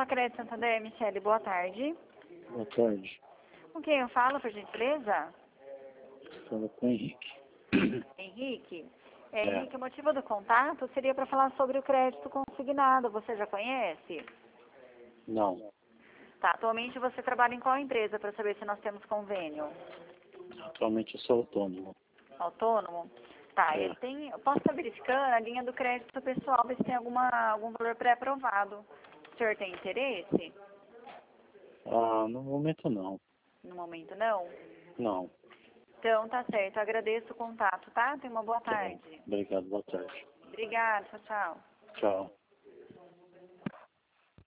Sacred Santander, Michele, boa tarde. Boa tarde. Com quem eu falo, por gentileza? Fala com o Henrique. Henrique? Henrique, o motivo do contato seria para falar sobre o crédito consignado. Você já conhece? Não. Tá, atualmente você trabalha em qual empresa para saber se nós temos convênio? Atualmente eu sou autônomo. Autônomo? Tá, ele tem. Eu posso estar verificando a linha do crédito pessoal, ver se tem algum valor pré-aprovado. O senhor tem interesse? Ah, no momento não. No momento não? Não. Então tá certo, eu agradeço o contato, tá? Tenha uma boa Tá bom. tarde. Obrigado, boa tarde. Obrigada, tchau, tchau. Tchau.